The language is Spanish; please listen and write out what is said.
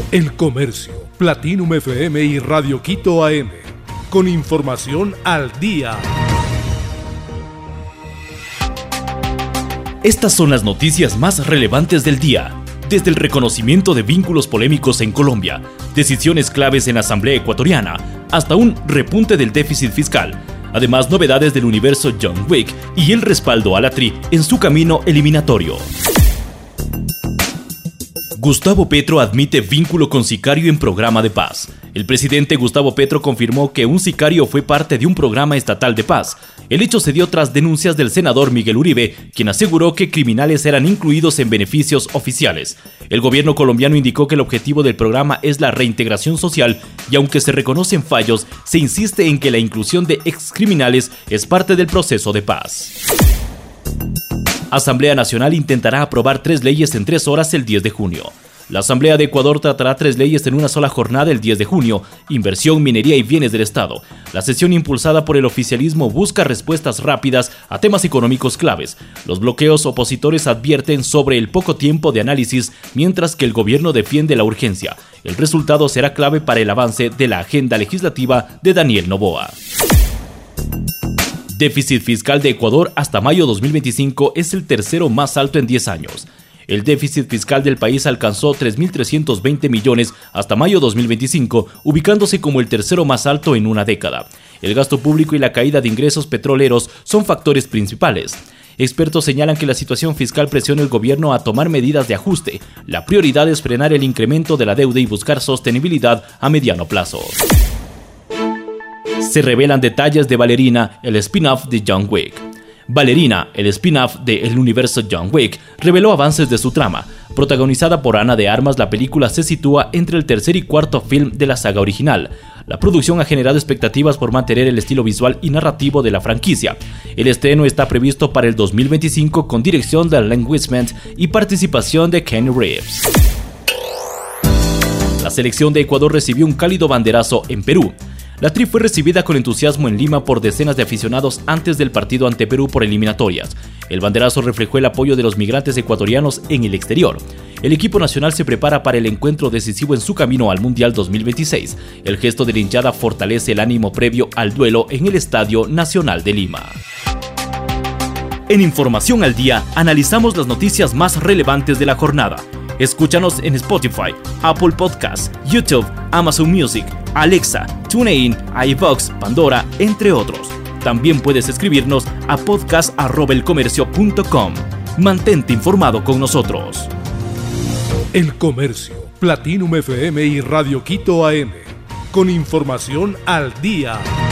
El Comercio, Platinum FM y Radio Quito AM. Con información al día. Estas son las noticias más relevantes del día. Desde el reconocimiento de vínculos polémicos en Colombia, decisiones claves en la Asamblea Ecuatoriana, hasta un repunte del déficit fiscal. Además, novedades del universo John Wick y el respaldo a la TRI en su camino eliminatorio. Gustavo Petro admite vínculo con sicario en programa de paz. El presidente Gustavo Petro confirmó que un sicario fue parte de un programa estatal de paz. El hecho se dio tras denuncias del senador Miguel Uribe, quien aseguró que criminales eran incluidos en beneficios oficiales. El gobierno colombiano indicó que el objetivo del programa es la reintegración social y aunque se reconocen fallos, se insiste en que la inclusión de excriminales es parte del proceso de paz. Asamblea Nacional intentará aprobar 3 leyes en 3 horas el 10 de junio. La Asamblea de Ecuador tratará 3 leyes en una sola jornada el 10 de junio, inversión, minería y bienes del Estado. La sesión impulsada por el oficialismo busca respuestas rápidas a temas económicos claves. Los bloqueos opositores advierten sobre el poco tiempo de análisis, mientras que el gobierno defiende la urgencia. El resultado será clave para el avance de la agenda legislativa de Daniel Noboa. Déficit fiscal de Ecuador hasta mayo 2025 es el tercero más alto en 10 años. El déficit fiscal del país alcanzó 3.320 millones hasta mayo 2025, ubicándose como el tercero más alto en una década. El gasto público y la caída de ingresos petroleros son factores principales. Expertos señalan que la situación fiscal presiona al gobierno a tomar medidas de ajuste. La prioridad es frenar el incremento de la deuda y buscar sostenibilidad a mediano plazo. Se revelan detalles de Ballerina, el spin-off de John Wick. Ballerina, el spin-off de El universo John Wick, reveló avances de su trama. Protagonizada por Ana de Armas, la película se sitúa entre el tercer y cuarto film de la saga original. La producción ha generado expectativas por mantener el estilo visual y narrativo de la franquicia. El estreno está previsto para el 2025 con dirección de Len Wiseman y participación de Keanu Reeves. La selección de Ecuador recibió un cálido banderazo en Perú. La TRI fue recibida con entusiasmo en Lima por decenas de aficionados antes del partido ante Perú por eliminatorias. El banderazo reflejó el apoyo de los migrantes ecuatorianos en el exterior. El equipo nacional se prepara para el encuentro decisivo en su camino al Mundial 2026. El gesto de la hinchada fortalece el ánimo previo al duelo en el Estadio Nacional de Lima. En Información al Día, analizamos las noticias más relevantes de la jornada. Escúchanos en Spotify, Apple Podcasts, YouTube, Amazon Music, Alexa, TuneIn, iVoox, Pandora, entre otros. También puedes escribirnos a podcast@elcomercio.com. Mantente informado con nosotros. El Comercio, Platinum FM y Radio Quito AM. Con información al día.